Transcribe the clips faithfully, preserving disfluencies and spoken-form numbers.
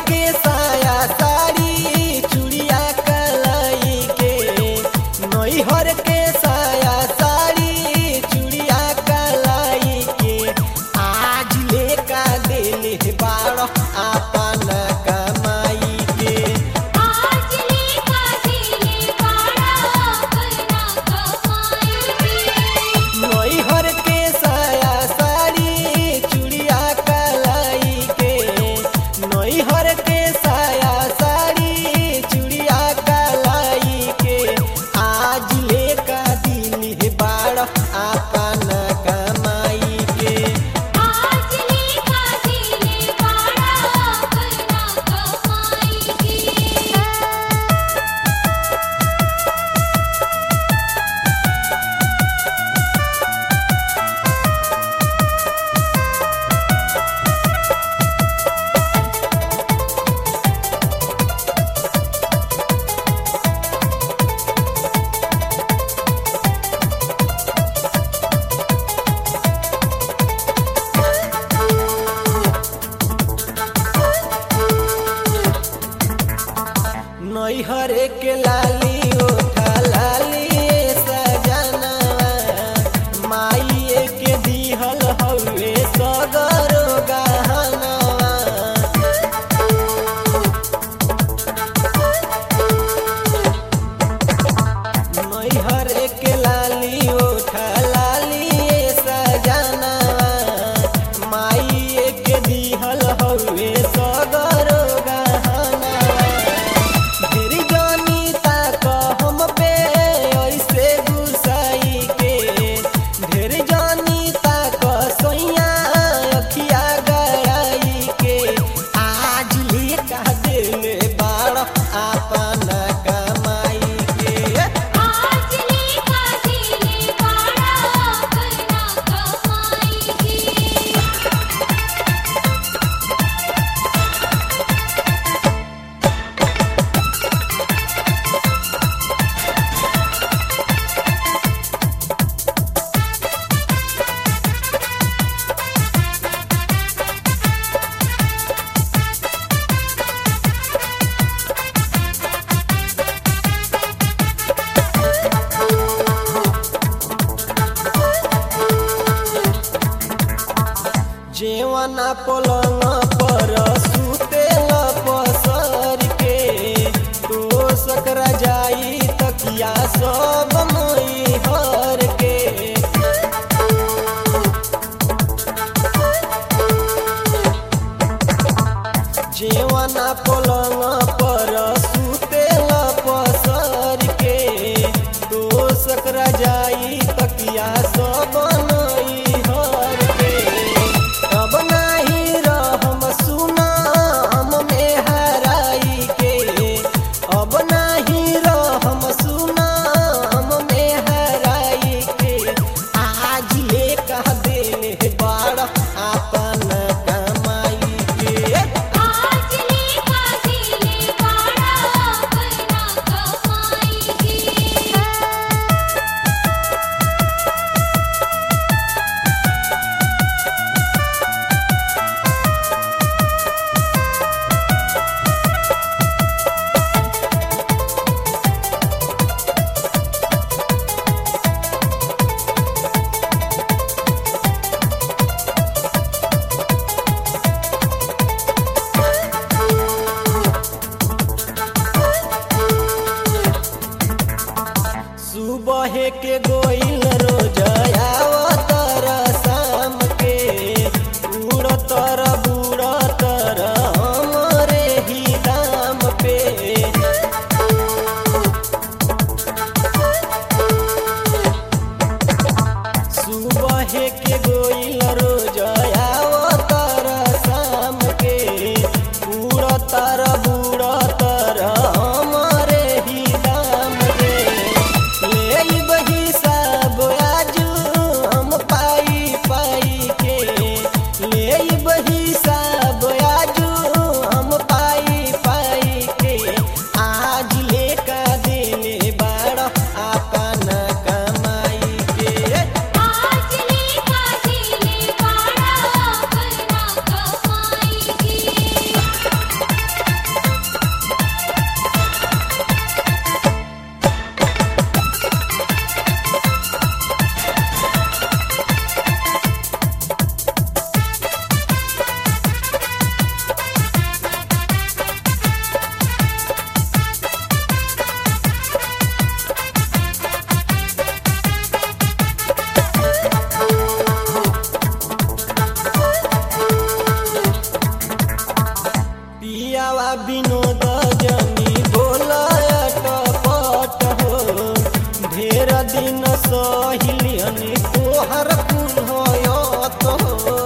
के साया साड़ी चूड़िया कलाई के, नैहर के साया साड़ी चूड़िया कलाई के, आज लेका दिल बाड़ आपन कमाई के। आज लेका दिल बाड़ा अपना कमाई के। नैहर के साया साड़ी चूड़िया कलाई के, नैहर के साया साड़ी चूड़िया कलाई के, आज लेका दिल बाड़ आपन कमाई के। आज लेका दिल बाड़ा अपना कमाई के। नैहर के लाली ओठा लाली सजनवा, माई के दिहल हवे सगरो गहनवा। नैहर के लाली ओठा लाली सजनवा, माई के दिहल हवे सगरो गहनवा। ढेरी जानी ताक हम पे ऐसे गुसाई के, ढेरी जानी ताक सोइया अखिया गड़ाई के, आज लेका दिल बाड़ आपन कमाई के। आज लेका दिल बाड़ा अपना कमाई के। जेवना पलंग पर सुतेल पसर के, तोसक रजाई तकिया सब मैहर के। जेवना पलंग पर सुतेल पसर के, तोसक रजाई तकिया सब मैहर के। अब नाही रहम सुना हम में हराई के, अब नाही रहम सुना हम में हराई के, आज लेका दिल बाड़ आपन कमाई के। आज लेका दिल बाड़ा अपना कमाई के। सुबह के गोइल रोज आवतर शाम के, उड़तर बुड़तर हमरे ही दाम पे। सुबह के गोइल रोज आवतर शाम के, उड़तर बुड़तर हमरे ही दाम पे। पियावा विनोद जनी बोलत पट हो ढेर दिन सहिलियन तोहर कुल होयत हो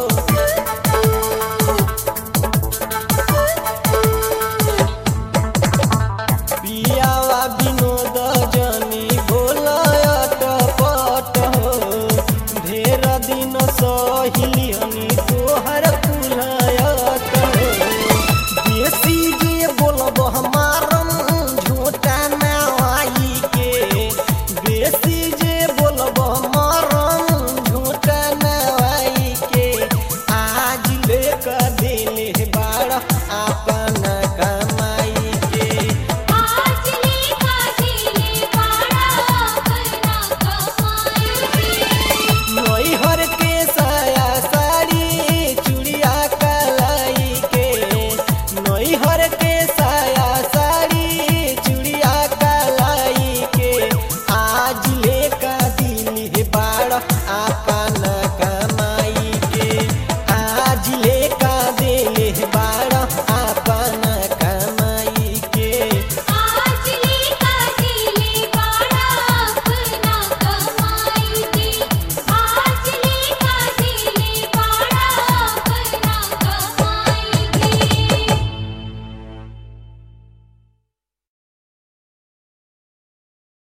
पियावा विनोद जनी बोलत पट हो ढेर दिन सहिलियन तोहर कुल होयत हो देसी जे बोलब हम